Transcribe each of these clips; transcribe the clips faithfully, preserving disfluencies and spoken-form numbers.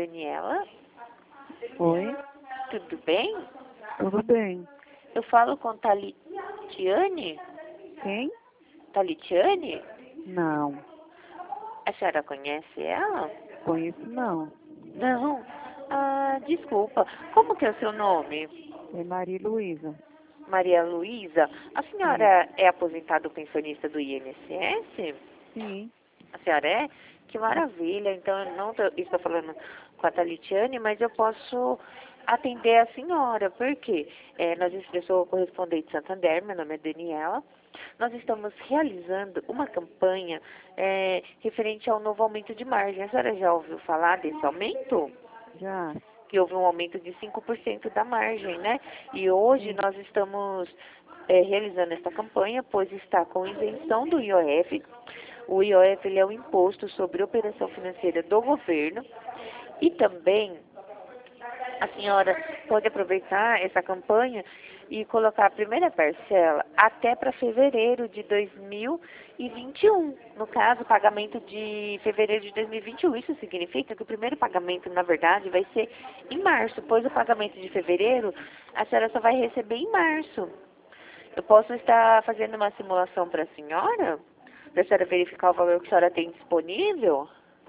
Daniela. Oi, Tudo bem? tudo bem. Eu falo com Talitiane? Quem? Talitiane? Não, A senhora conhece ela? conheço não. Não. Ah, desculpa. Como que é o seu nome? É Maria Luísa. Maria Luísa. A Sim, senhora é aposentada ou pensionista do I N S S? sim, A senhora é? Que maravilha. Então, eu não tô, estou falando com a Talitiane, mas eu posso atender a senhora. Por quê? É, nós, eu sou correspondente de Santander, meu nome é Daniela. Nós estamos realizando uma campanha é, referente ao novo aumento de margem. A senhora já ouviu falar desse aumento? já. Que houve um aumento de cinco por cento da margem, né? E hoje Sim, nós estamos é, realizando essa campanha, pois está com isenção do I O F. O I O F ele é o imposto sobre operação financeira do governo. E também a senhora pode aproveitar essa campanha e colocar a primeira parcela até para fevereiro de dois mil e vinte e um. No caso, pagamento de fevereiro de dois mil e vinte e um. Isso significa que o primeiro pagamento, na verdade, vai ser em março, pois o pagamento de fevereiro a senhora só vai receber em março. Eu posso estar fazendo uma simulação para a senhora? Para a senhora verificar o valor que a senhora tem disponível?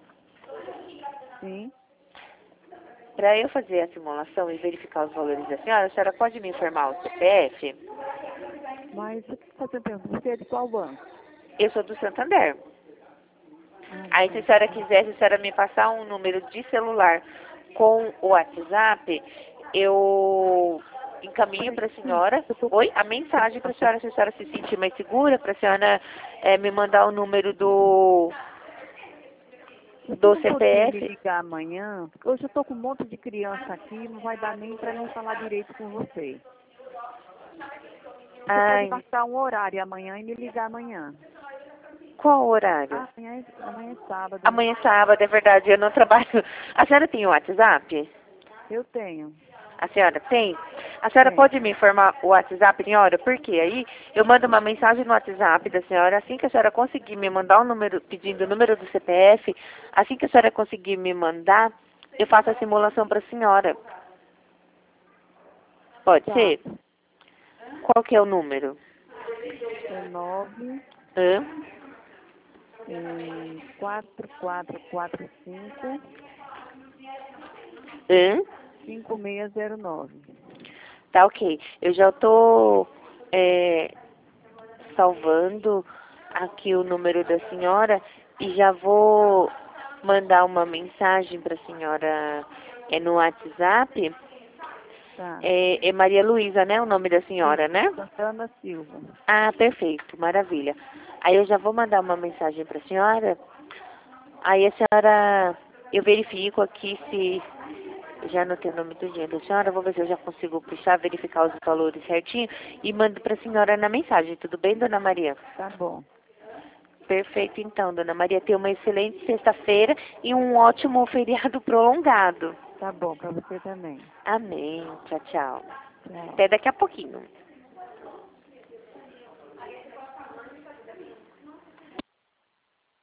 sim. Para eu fazer a simulação e verificar os valores da senhora, a senhora pode me informar o C P F? Mas o que você pensa? Você é de qual banco? Eu sou do Santander. Ah, Aí, se a senhora quiser, se a senhora me passar um número de celular com o WhatsApp, eu encaminho para a senhora. eu tô com Oi? A mensagem para a senhora, se a senhora se sentir mais segura, para a senhora eh, me mandar o número do, Você do não podia me C P F. ligar amanhã? Porque hoje eu tô com um monte de criança aqui, não vai dar nem para mim falar direito com você. Você pode Ai, marcar um horário amanhã e me ligar amanhã. qual horário? Ah, amanhã, é- amanhã é sábado, né? Amanhã é sábado, é verdade, eu não trabalho. A senhora tem o WhatsApp? Eu tenho, A senhora tem? A senhora tenho. pode me informar o WhatsApp, senhora? Porque aí eu mando uma mensagem no WhatsApp da senhora, assim que a senhora conseguir me mandar o número, pedindo o número do C P F, assim que a senhora conseguir me mandar, eu faço a simulação para a senhora. Pode Tá. ser? Qual que é o número? É nove Hã? é, quatro quatro quatro cinco Hã? cinco seis zero nove. Tá ok. Eu já estou salvando aqui o número da senhora e já vou mandar uma mensagem para a senhora é, no WhatsApp. Tá. É, é Maria Luísa, né? O nome da Sim, senhora, né? Santana Silva. Ah, perfeito, maravilha. Aí eu já vou mandar uma mensagem para a senhora. Aí a senhora, eu verifico aqui se já anotei o nome do dia da senhora, vou ver se eu já consigo puxar, verificar os valores certinho e mando para a senhora na mensagem. Tudo bem, dona Maria? Tá bom. Perfeito, então, dona Maria. Tenha uma excelente sexta-feira e um ótimo feriado prolongado. Tá bom, pra você também. Amém. Tchau, tchau. Tchau. Até daqui a pouquinho.